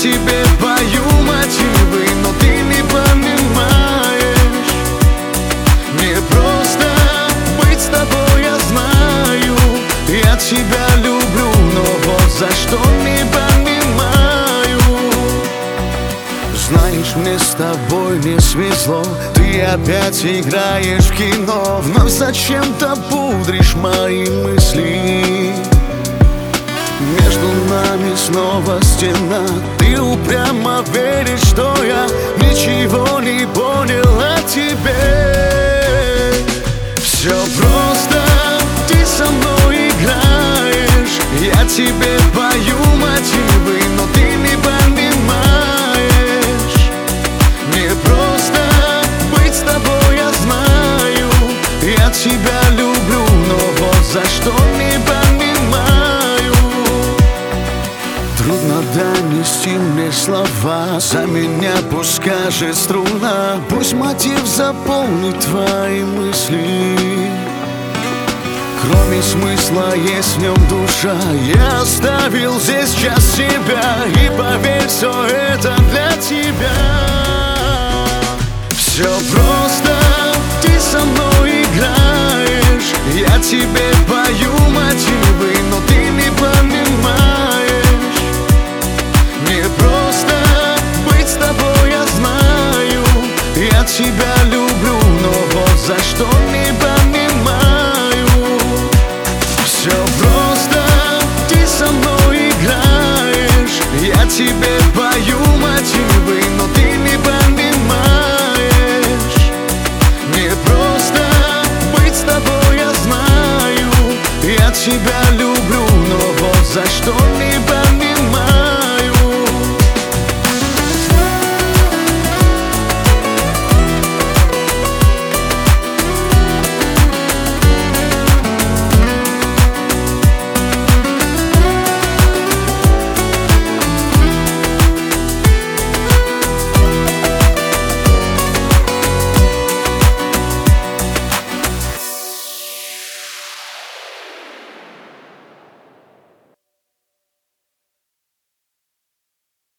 тебе пою мотивы, но ты не понимаешь. Мне просто быть с тобой, я знаю. Я тебя люблю, но вот за что не понимаю. Знаешь, мне с тобой не свезло. Ты опять играешь в кино, вновь зачем-то пудришь мои мысли. Между нами снова стена. Ты упрямо веришь, что я ничего не понял о тебе. Все просто, ты со мной играешь. Я тебе пою мотивы, но ты не понимаешь. Мне просто быть с тобой, я знаю. Я тебя люблю, но вот за что не понимаю. Трудно донести мне слова, за меня пусть скажет струна. Пусть мотив заполнит твои мысли. Кроме смысла есть в нем душа. Я оставил здесь часть себя, и поверь, все это для тебя. Все просто, ты со мной играешь. Я тебе пою мотивы, но ты не понимаешь. Мне просто быть с тобой, я знаю. Я тебя люблю, но вот за что не понимаю. Все просто, ты со мной играешь. Я тебе пою мотивы, но ты не понимаешь. Мне просто быть с тобой, я знаю. Я тебя